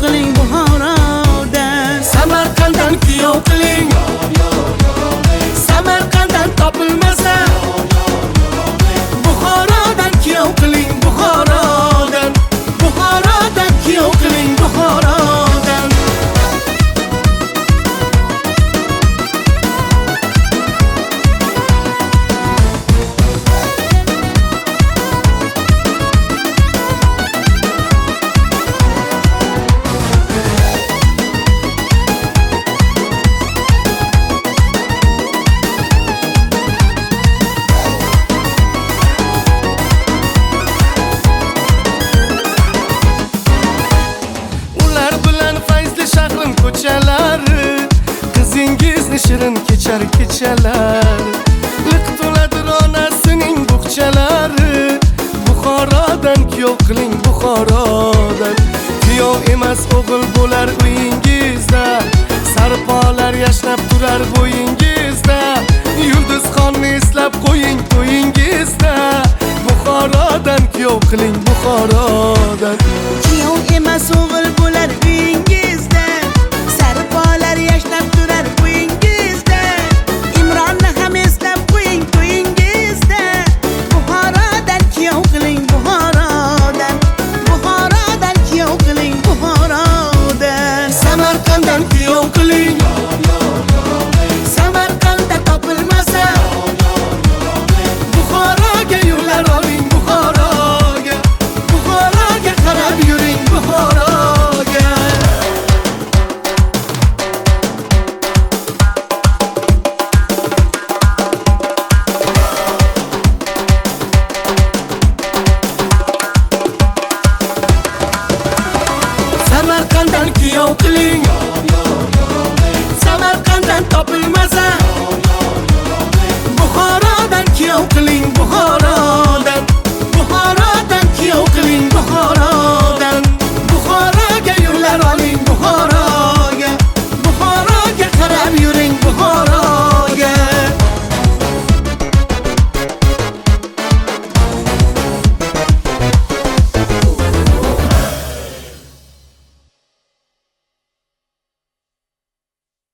qiling Buxorodan. Samarqanddan kuyov qiling, Samarqanddan topilmasa, Buxorodan kuyov qiling Buxorodan, Buxorodan kuyov qiling Buxorodan. Ko'chalari qizingizni shirin kechar kechalar, liq to'ladir onasining bug'chalari. Buxorodan kuyov qiling Buxorodan, kuyov emas o'g'il bo'lar uyingizda, sarpolar yashnab turar bo'yingizda, Yulduzxonni eslab qo'ying to'yingizda. Buxorodan kuyov qiling Buxorodan, Kuyov emas o'g'il bo'lar uyingizda, sarpolar yashnab turar uyingizda, Imronni ham eslab qo'ying to'yingizda. Buxorodan kuyov qiling Buxorodan, Buxorodan kuyov qiling Buxorodan. Samarqanddan kuyov qiling, Samarqandda topilmasa, Buxoroga yo'llar oling Buxoroga, Buxoroga qarab yuring Buxoroga. Samarqanddan kuyov qiling, Samarqanddan topilmasa, Buxorodan kuyov qiling